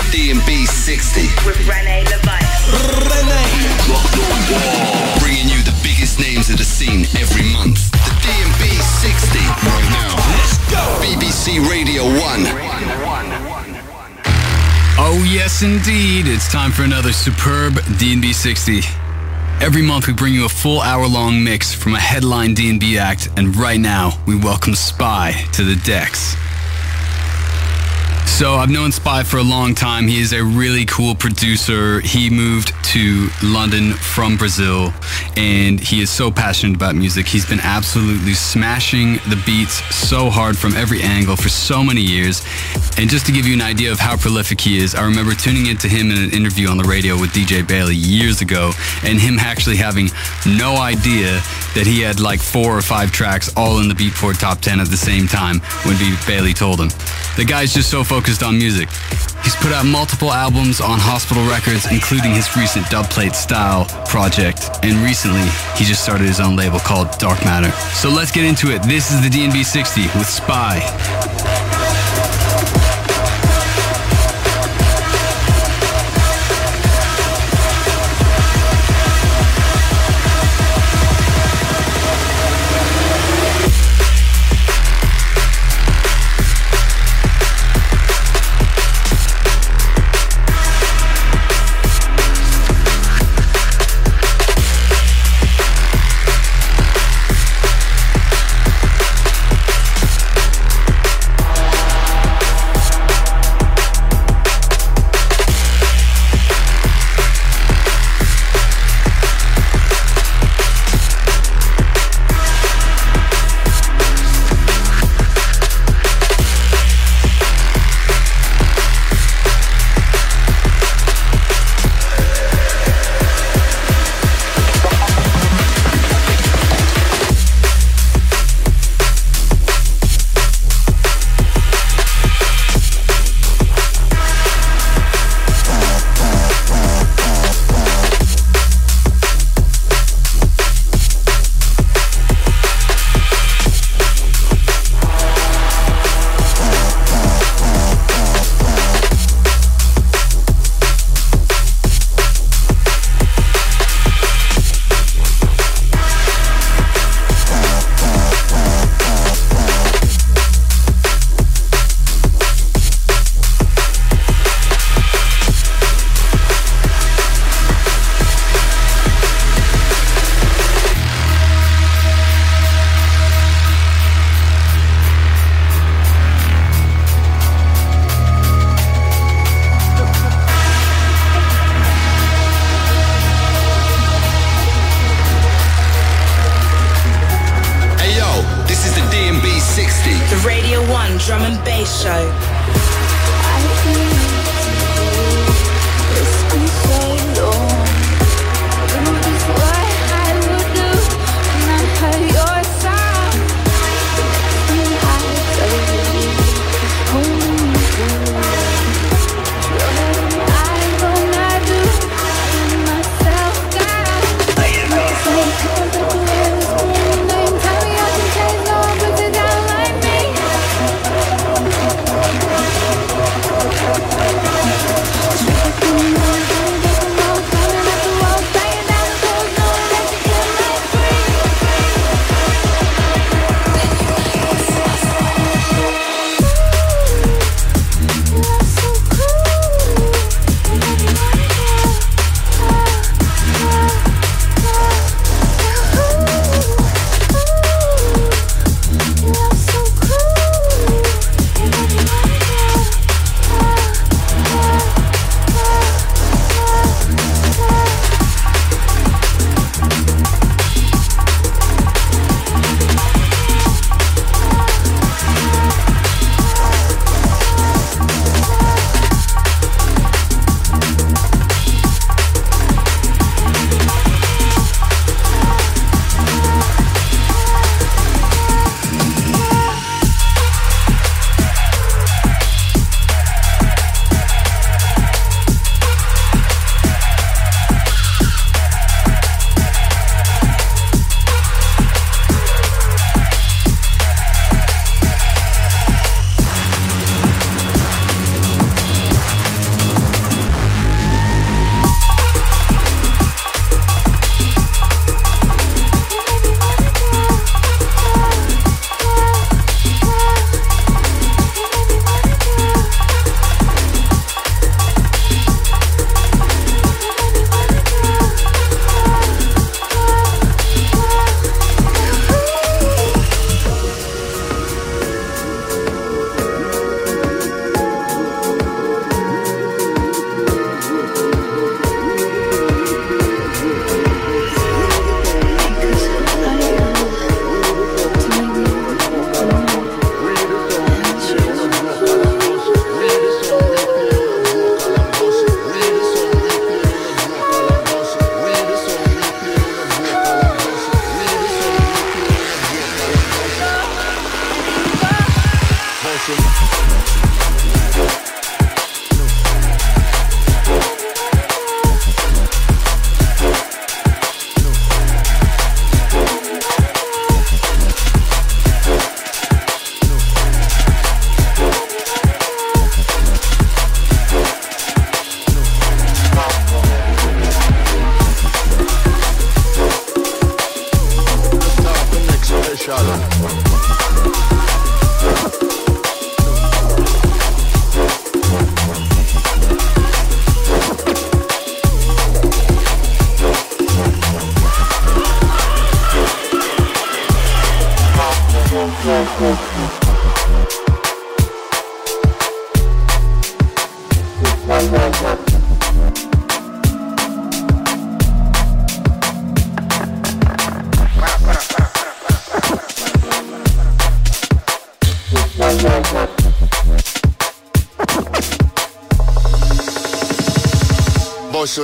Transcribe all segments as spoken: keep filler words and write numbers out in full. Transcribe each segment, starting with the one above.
D and B sixty. With Rene Levice. Bringing you the biggest names of the scene every month. The D and B sixty. Right now. Let's go. B B C Radio one. Oh yes indeed, it's time for another superb D and B sixty. Every month we bring you a full hour-long mix from a headline D and B act, and right now we welcome Spy to the decks. So I've known Spy for a long time. He is a really cool producer. He moved to London from Brazil, and he is so passionate about music. He's been absolutely smashing the beats so hard from every angle for so many years. And just to give you an idea of how prolific he is, I remember tuning into him in an interview on the radio with D J Bailey years ago, and him actually having no idea that he had like four or five tracks all in the Beatport Top ten at the same time when B- Bailey told him. The guy's just so focused on music. He's put out multiple albums on Hospital Records, including his recent Dubplate Style project, and recently he just started his own label called Dark Matter. So let's get into it. This is the D and B sixty with Spy. bust you.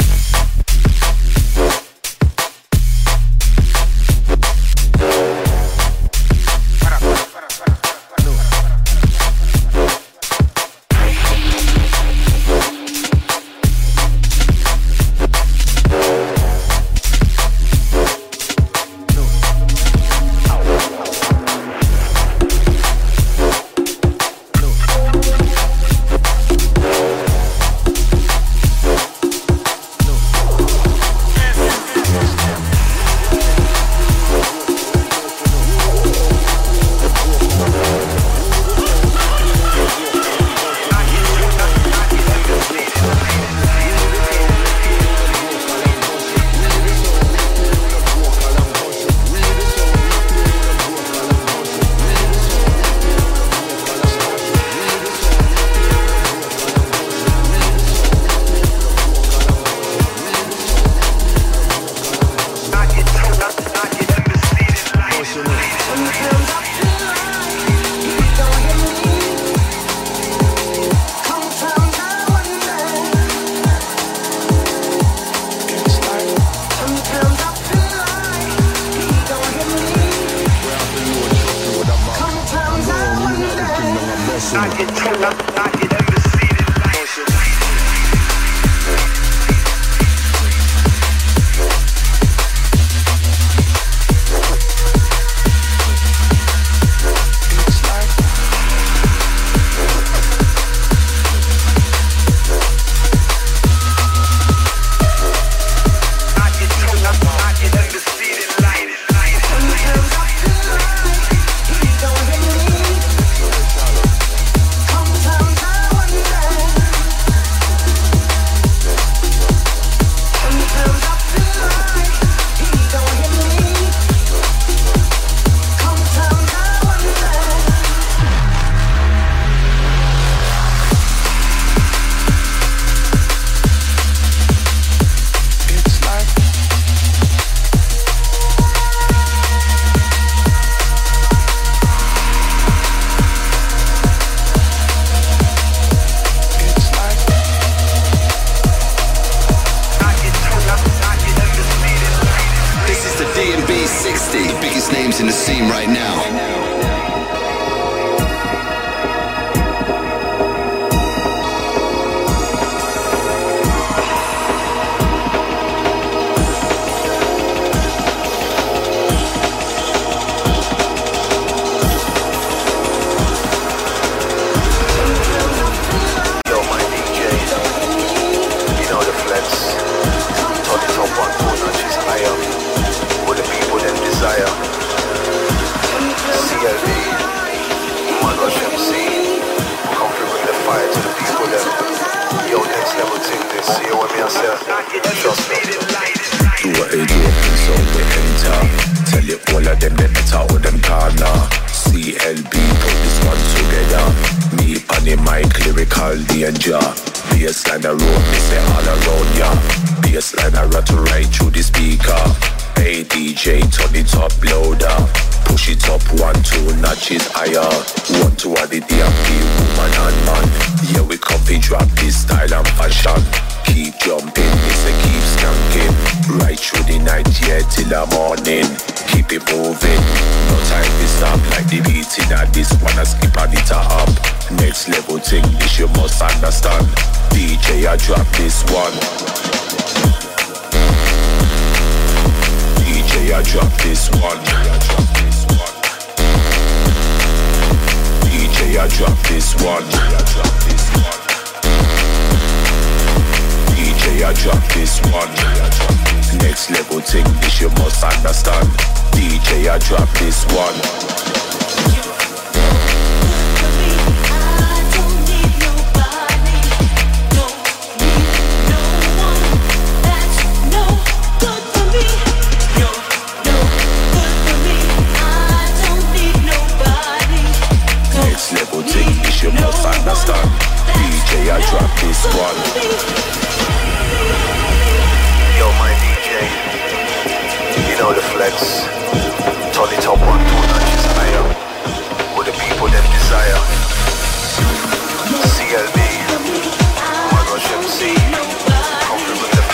C L B, Mad Rush M C, come through with the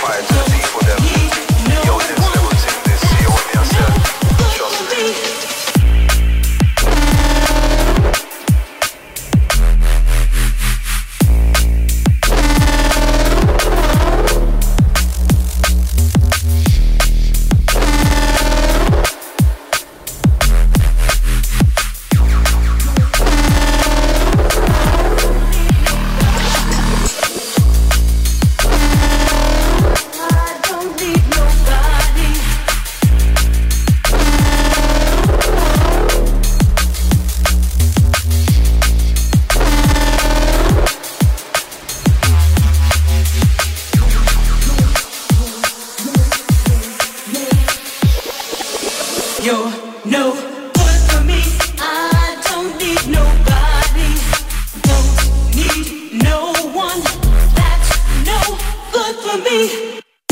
for me.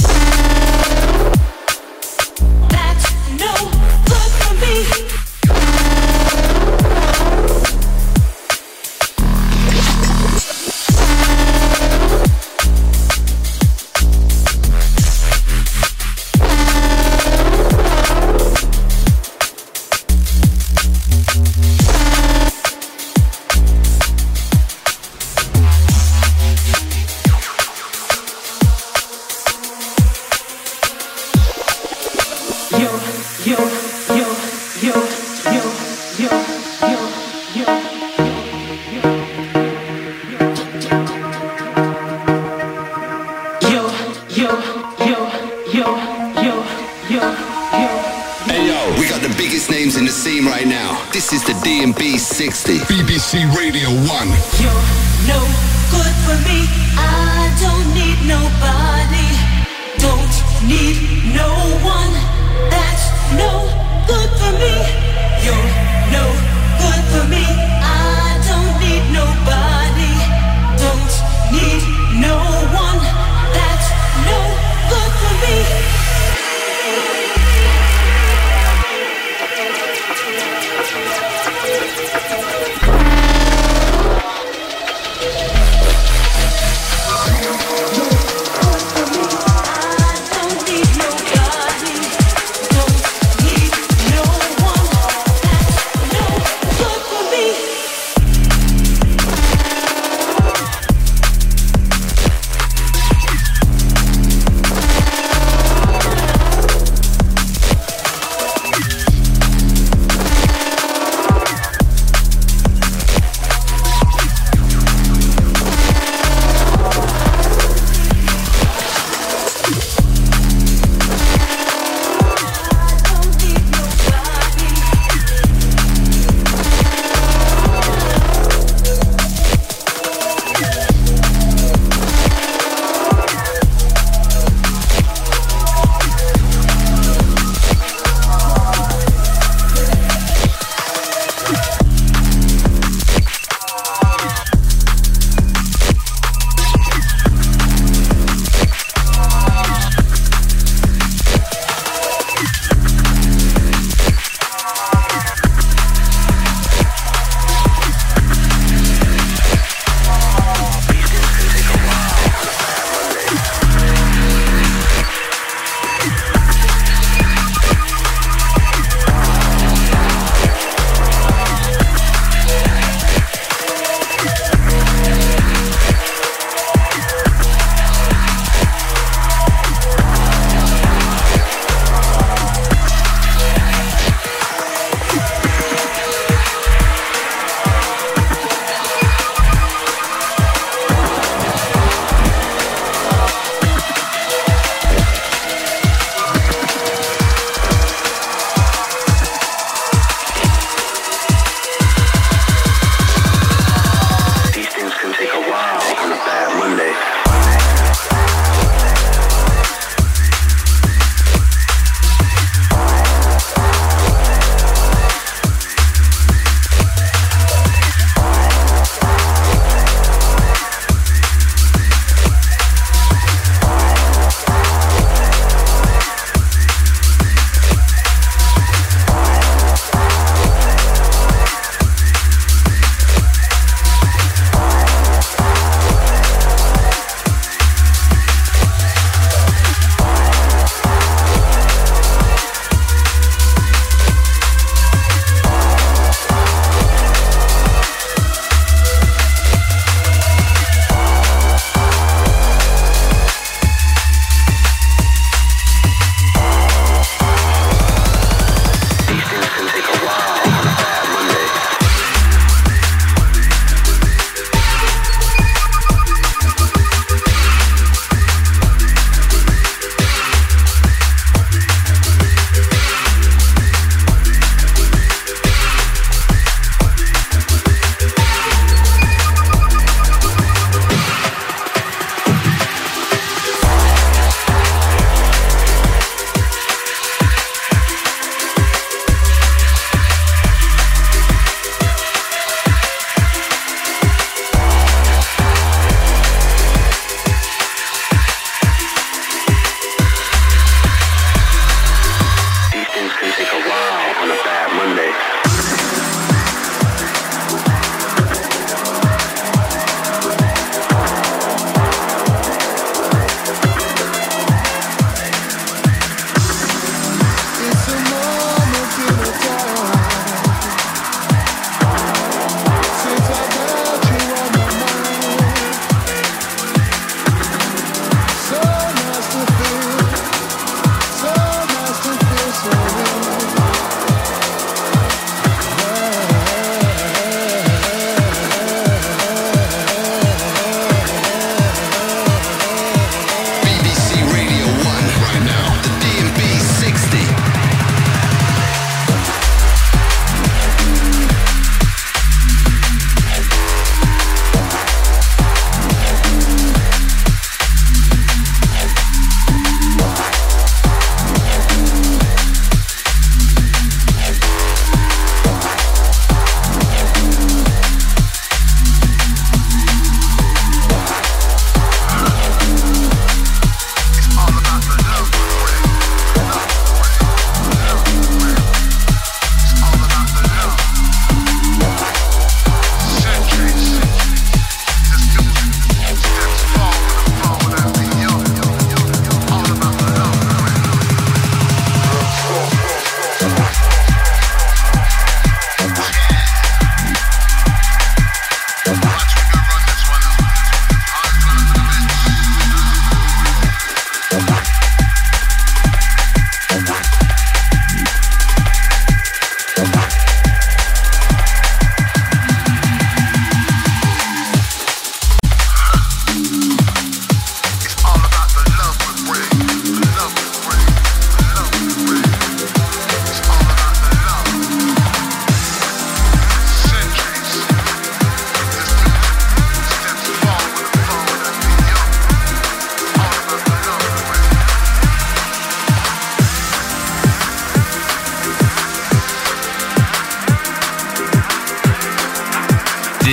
That's no good for me. This is the D and B sixty. B B C Radio one. You're no good for me. I don't need nobody. Don't need no one. That's no good for me. You're no good for me. I don't need nobody. Don't need no one. That's no good for me.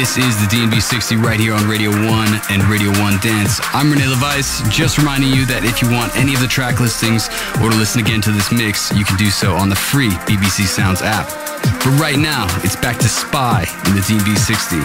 This is the D and B sixty right here on Radio one and Radio one Dance. I'm Rene LeVice, just reminding you that if you want any of the track listings or to listen again to this mix, you can do so on the free B B C Sounds app. But right now, it's back to Spy in the D and B sixty.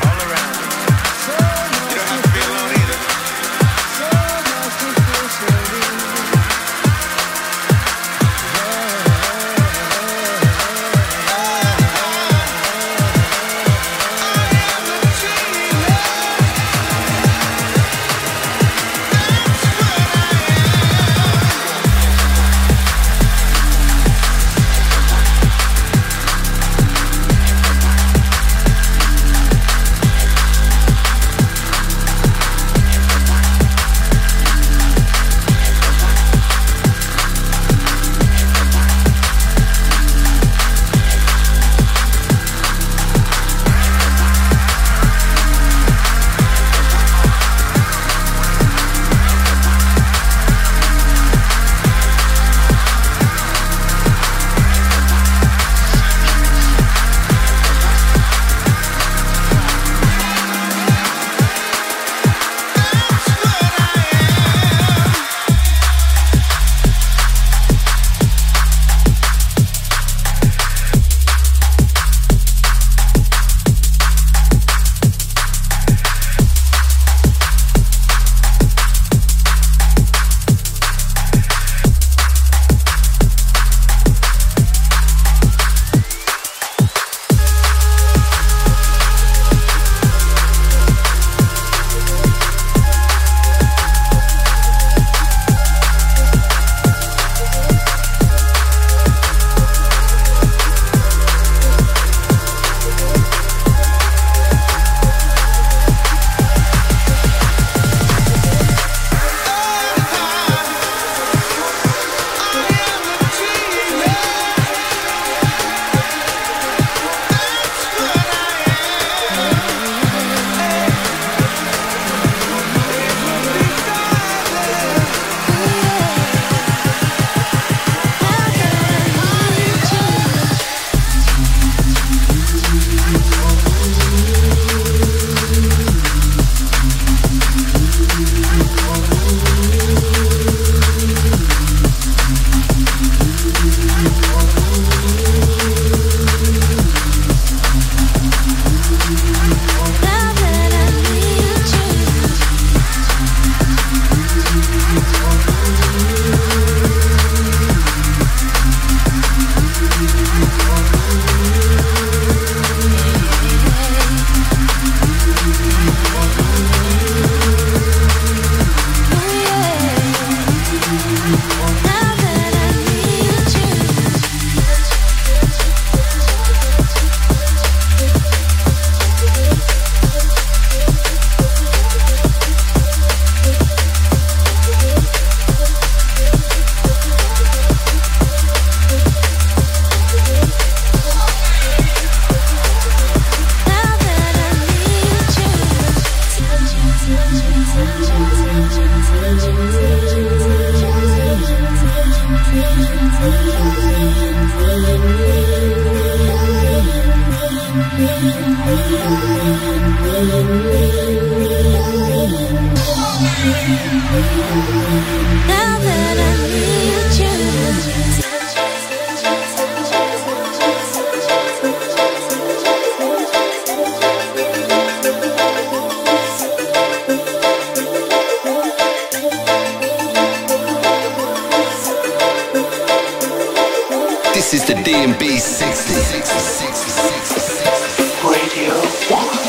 This is the D and B sixty. Radio one.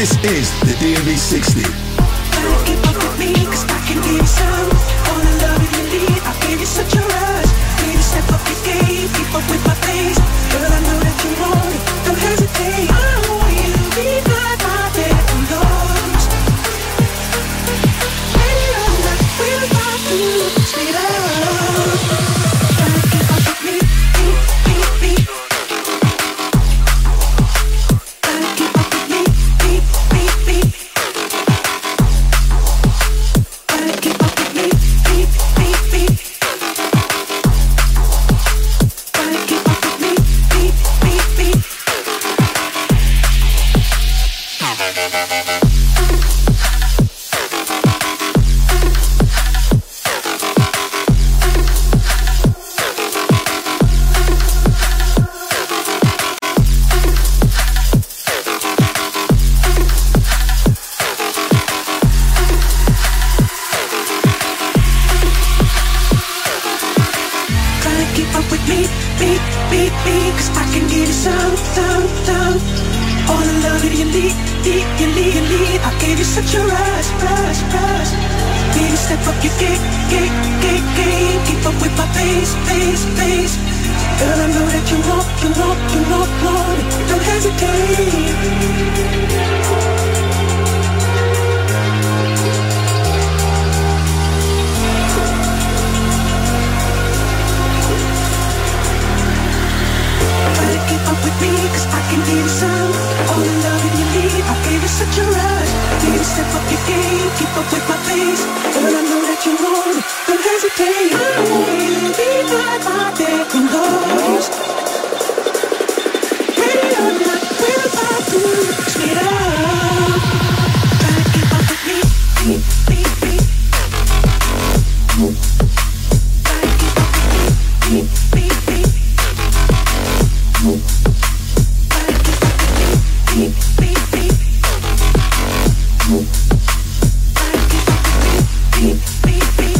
This is the D M V sixty. Keep up with me, cause I can give you some. All the love you need, I'll give you such a rush. Baby, step up your game, keep up with my pace. Girl, I know that you want it, don't hesitate. I want you to be by my bedroom doors. Ready or not, we're about to speed up. Gotta keep up with me, beat, beat, beat. Gotta keep up with me, beat, beat, beat. Gotta keep up with me, beat, beat, beat. Gotta keep up with me, beat, beat, beat. Gotta keep up with me, beat, beat, beat. Cause I can give you some, some, some. All the love that you need, need, you need, you need. I gave you such a rush, rush, rush. Baby, step up your game, game, game, game. Keep up with my pace, pace, pace. Girl, I know that you want, you want, you want, want it. Don't hesitate. Gotta keep up with me, cause I can give you some. All the love that you need, I gave you such a rush. Baby, step up your game, keep up with my pace. Girl, I know that you want it, don't hesitate. I want you to be by my bedroom doors. Ready or not, we're about to speed up. Gotta keep up with me, beat, beat, beat. Gotta keep up with me, beat, beat, beat. Beep, beep, beep. Beep, beep, beep.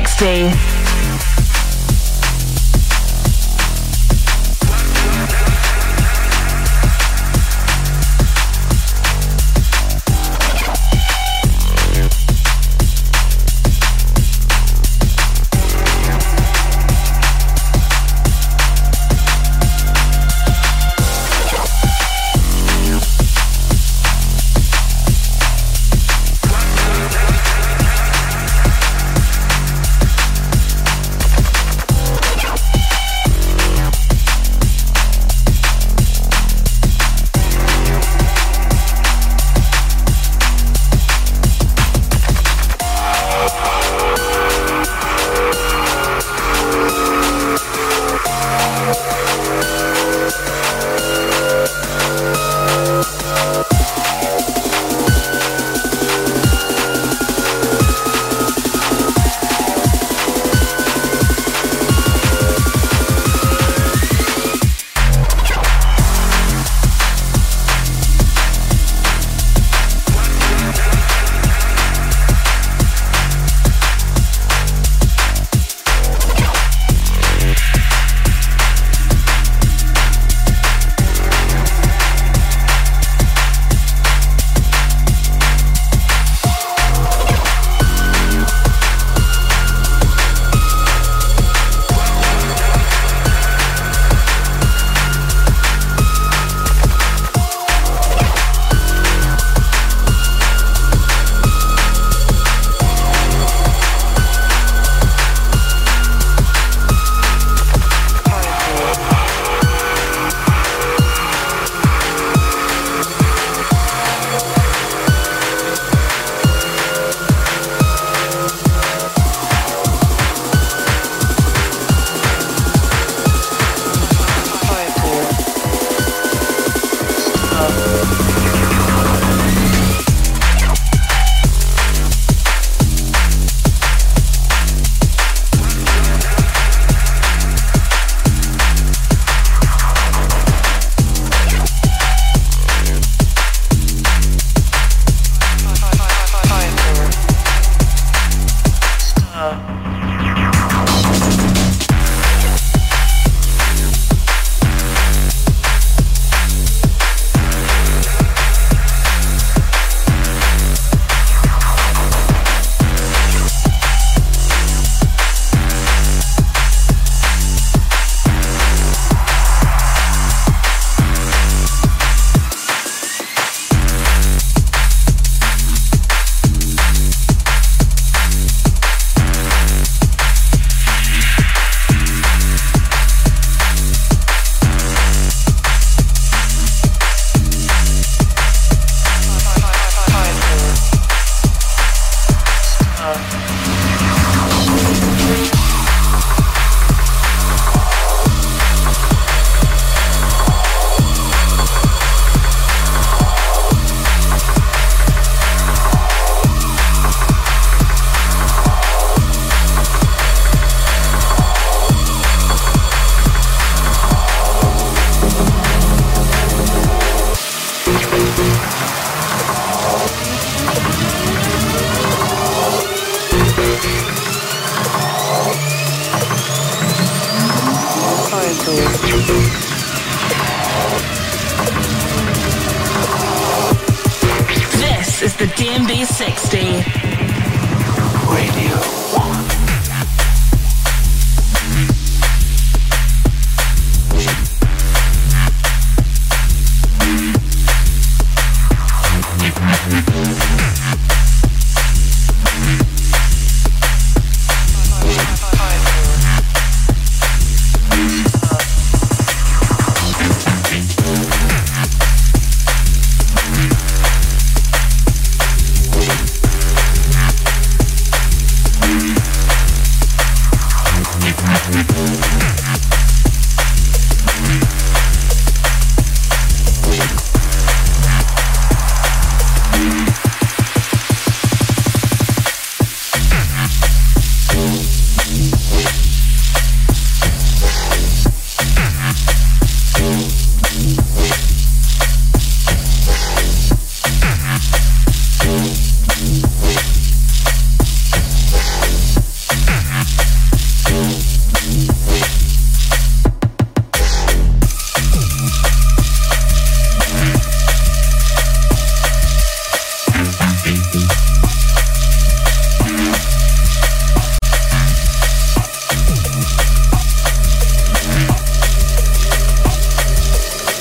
sixty. This is the D M B sixty. Radio one. We'll be right back.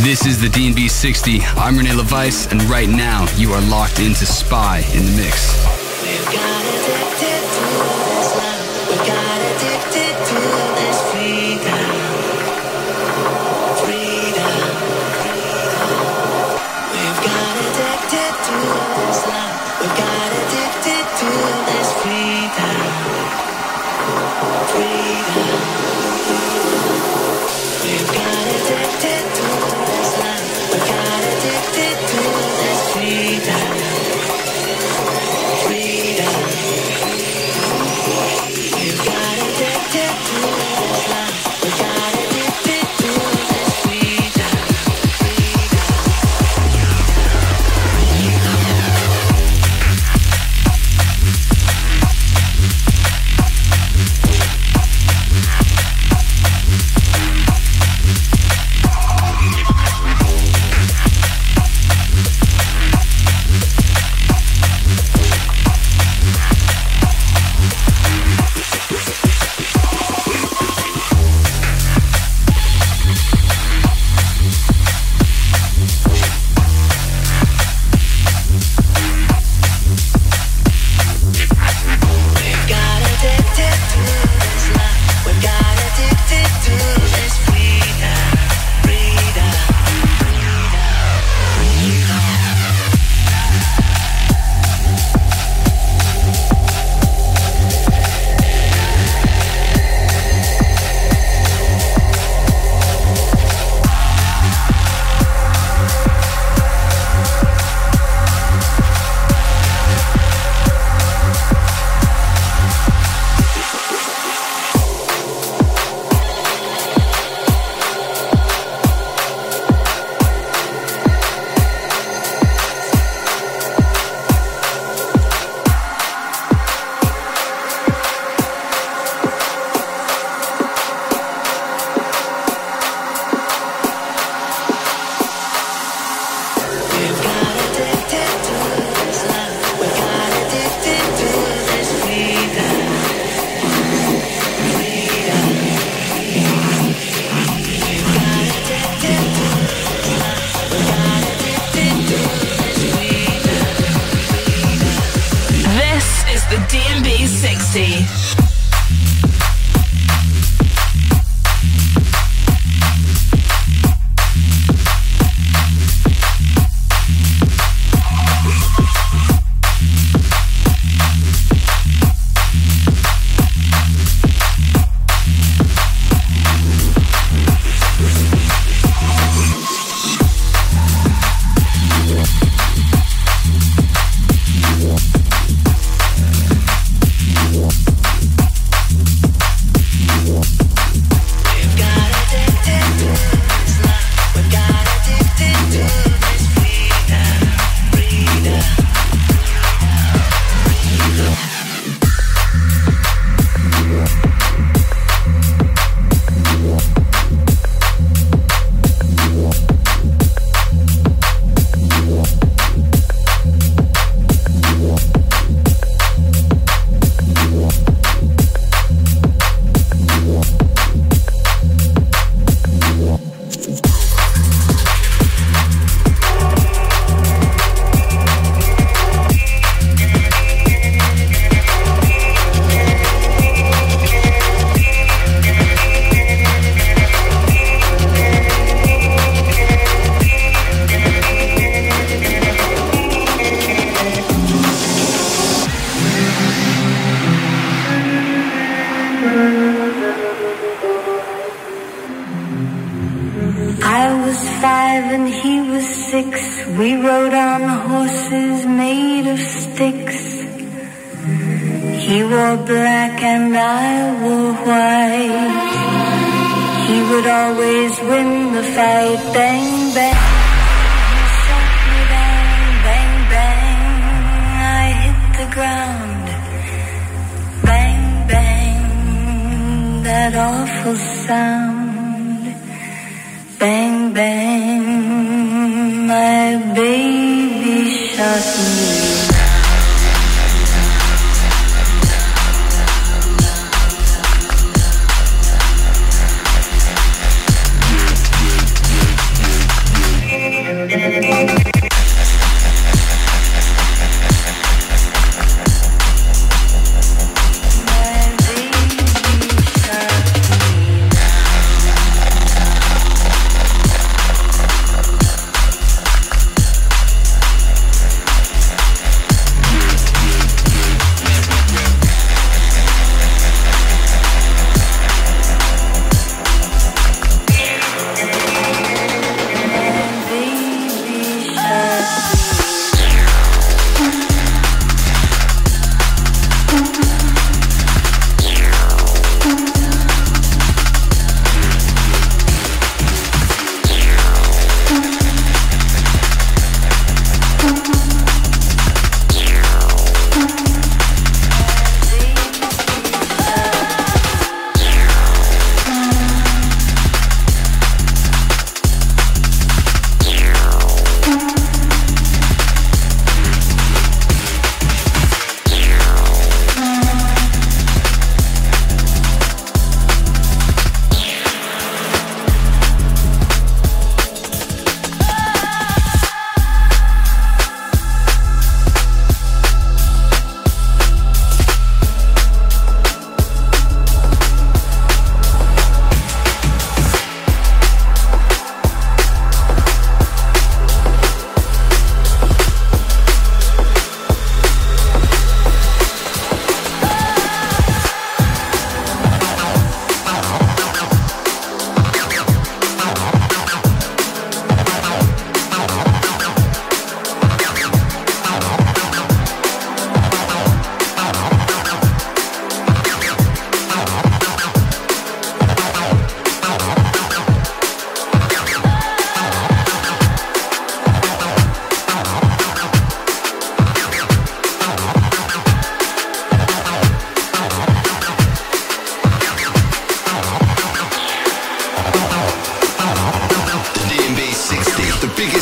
This is the D and B sixty. I'm Rene LaVice, and right now you are locked into Spy in the Mix. We've got addicted to this love. We got addicted to this freedom. Freedom. We've got addicted to this love. We got addicted to this freedom. Freedom. We've got addicted to this love. We got addicted to this freedom. Freedom. We've got addicted to this love. We got addicted to this freedom.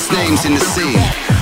biggest names in the scene.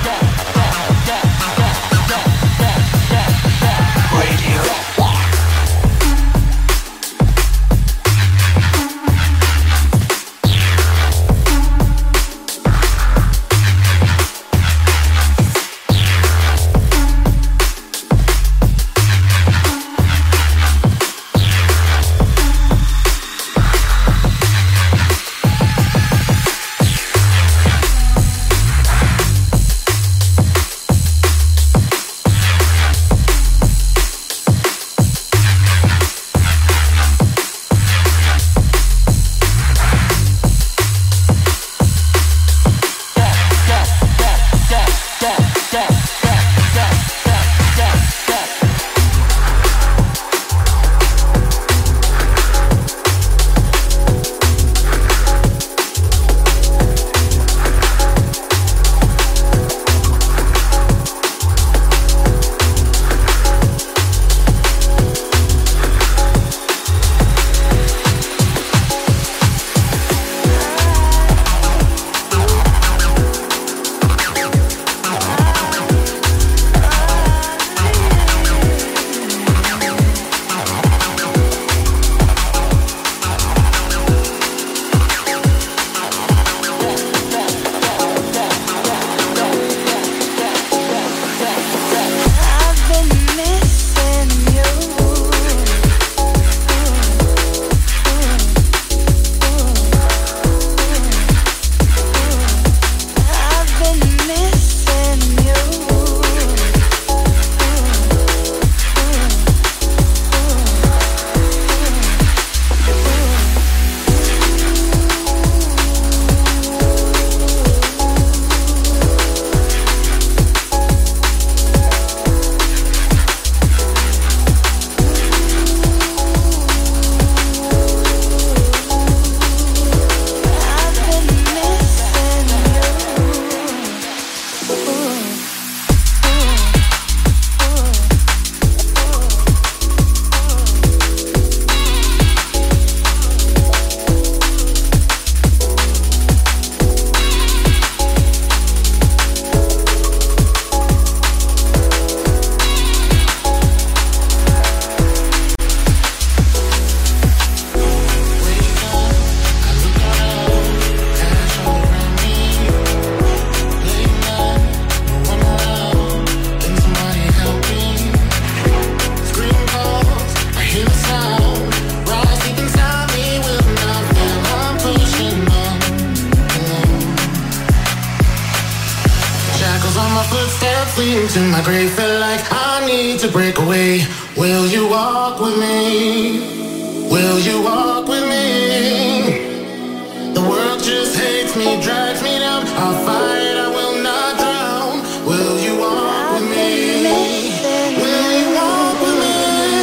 To my grave, feel like I need to break away. Will you walk with me? Will you walk with me? The world just hates me, drags me down. I'll fight, I will not drown. Will you walk with me? Will you walk with me?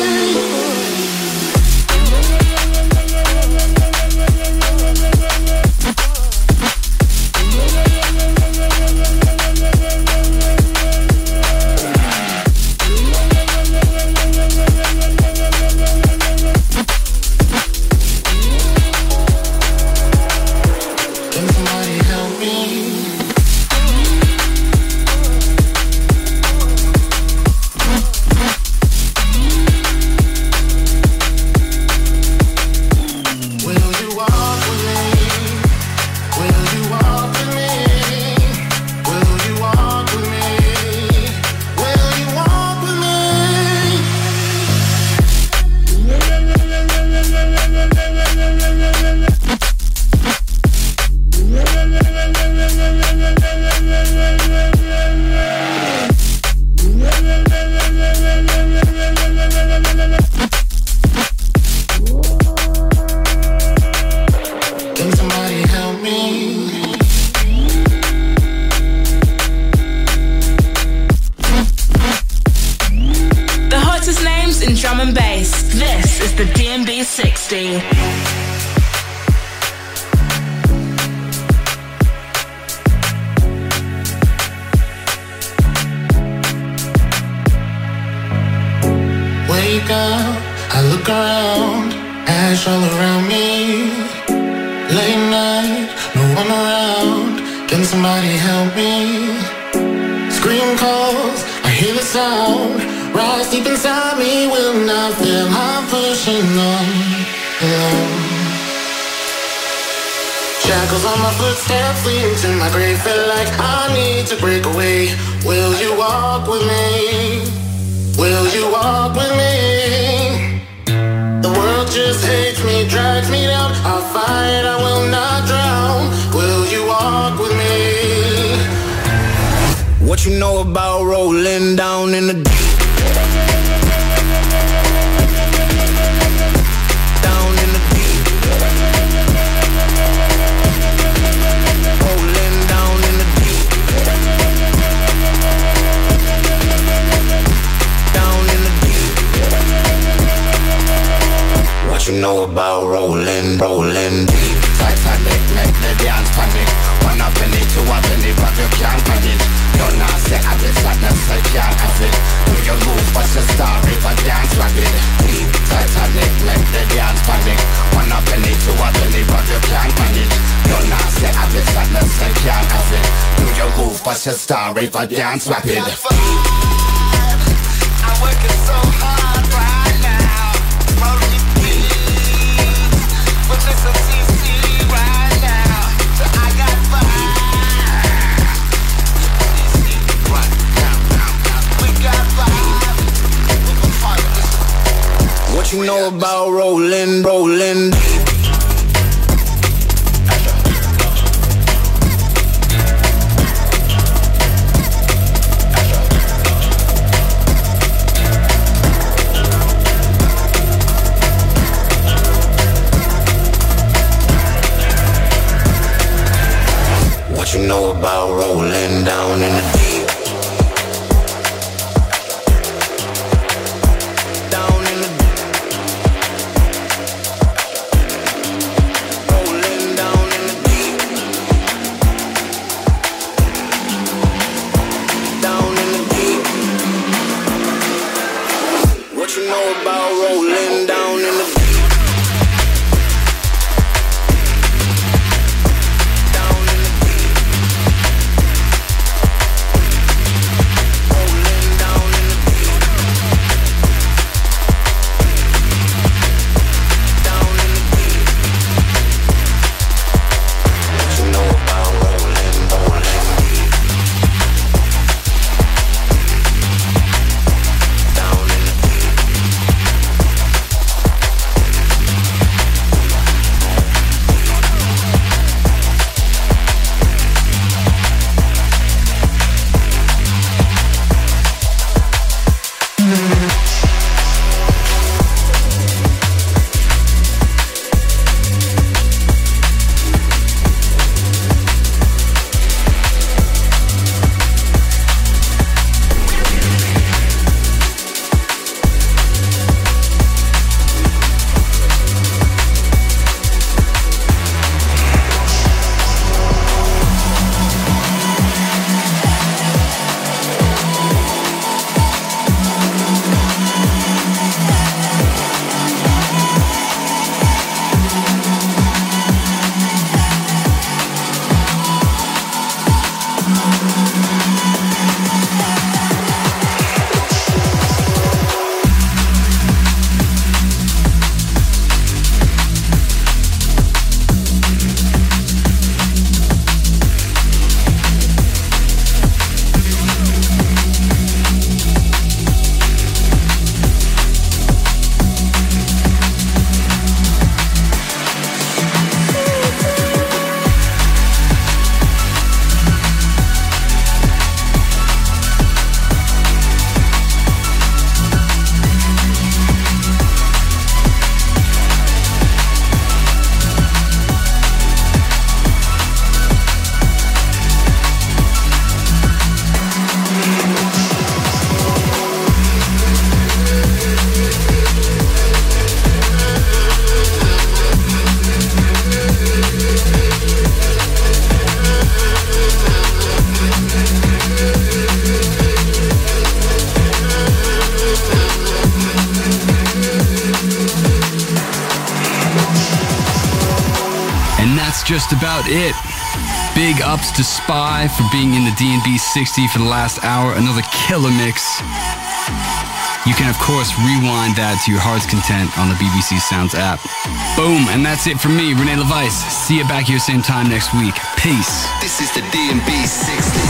Wake up, I look around, ash all around me. Late night, no one around. Can Can somebody help me? Scream calls, I hear the sound. Rise deep inside me, will not feel I'm pushing on alone. Shackles on my footsteps leading to my grave. Feel like I need to break away. Will you walk with me? Will you walk with me? The world just hates me, drags me down. I'll fight, I will not drown. Will you walk with me? What you know about rolling down in the deep? Down in the deep. Rolling down in the deep. Down in the deep. What you know about rolling, rolling deep? Titanic, make the dance panic. One up in it, two up in it, but you can't panic. You're not say I get sadness, I can't have it. Do your move, but you start if I dance rapid. Deep Titanic, make the dance panic. One up in it, two up in it, but you can't panic. You're not say I get sadness, I can't have it. Do your move, but you start if I dance rapid. I'm working so hard right now. Rolling deep, but listen to right now. So I got fire. What you know about rolling, rolling deep? What you know about rolling down in the deep? that's just about it. Big ups to Spy for being in the D and B sixty for the last hour. Another killer mix. You can, of course, rewind that to your heart's content on the B B C Sounds app. Boom, and that's it from me, Rene LeVice. See you back here same time next week. Peace. This is the D and B sixty.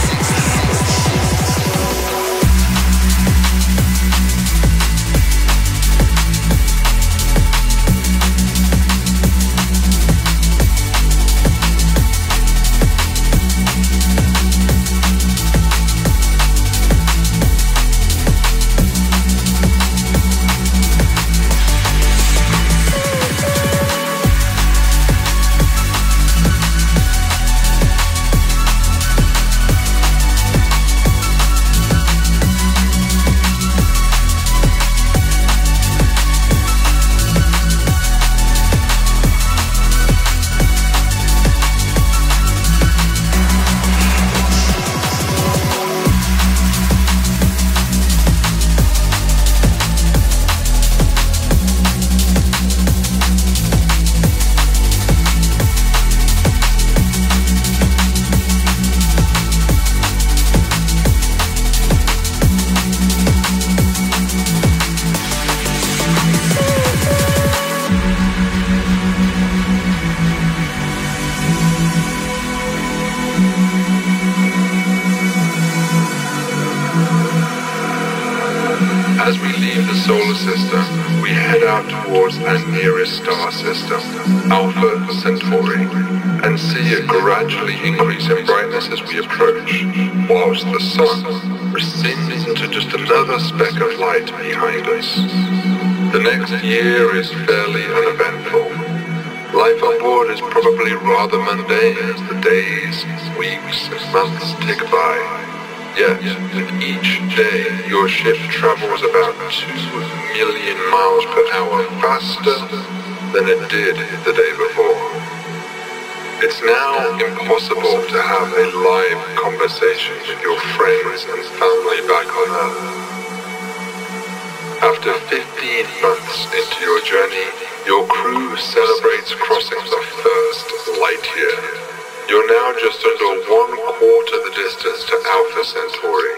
As we leave the solar system, we head out towards our nearest star system, Alpha Centauri, and see it gradually increase in brightness as we approach, whilst the sun recedes into just another speck of light behind us. The next year is fairly uneventful. Life on board is probably rather mundane as the days, weeks, and months tick by. Yet, with each day, your ship travels about two million miles per hour faster than it did the day before. It's now impossible to have a live conversation with your friends and family back on Earth. After fifteen months into your journey, your crew celebrates crossing the first light year. You're now just under one quarter the distance to Alpha Centauri.